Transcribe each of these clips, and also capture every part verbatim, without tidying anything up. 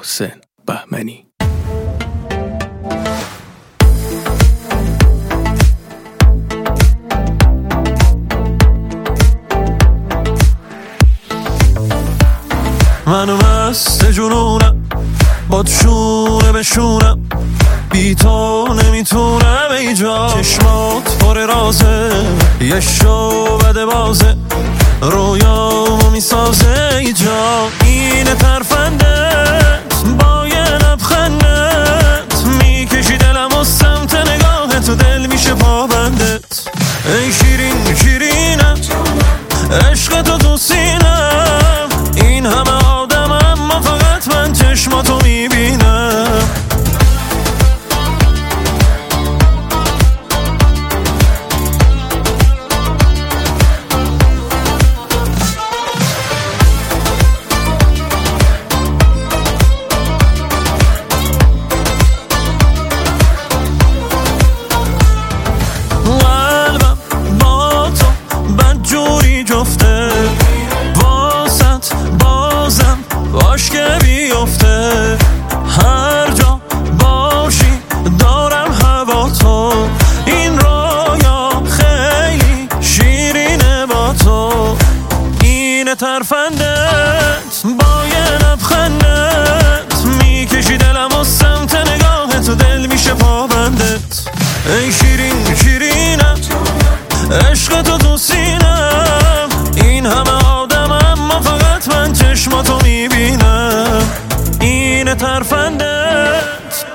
محسن بهمنی. من مست جنونم، با شونه به شونم، بی تو نمیتونم ایجا. چشمات پر رازه، یه شو بده بازه، رویامو میسازه ایجا. اینه ترفندت با یه لبخندت، میکشی دلم و سمت نگاهت و دل میشه پابندت. ای شیرین شیرینم، عشق تو تو سینم، این همه آدم اما فقط من چشماتو میبینم. قلبم با تو بدجوری جفته، واسط بازم باش که بیفته. هر جا باشی دارم هوا تو، این رویا خیلی شیرینه با تو. اینه ترفندت با یه لبخندت، میکشی دلم و سمت نگاهت و دل میشه پابندت. ای شیرین شیرینم، عشق تو تو سینم، این همه آدم اما فقط من چشماتو میبینم. اینه ترفندت.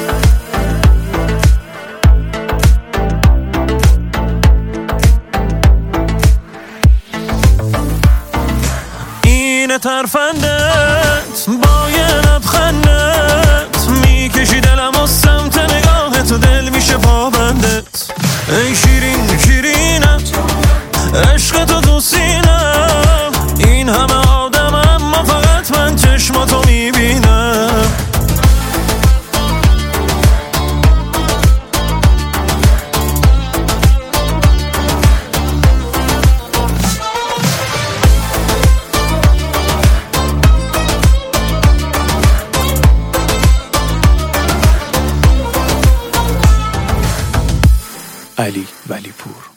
اینه ترفندت با یه لبخندت، میکشی دلم و سمت نگاهت و دل میشه پابندت. ای شیرین شیرینم، عشق تو تو سینم، این همه آدم اما فقط من چشماتو میبینم. علی ولیپور.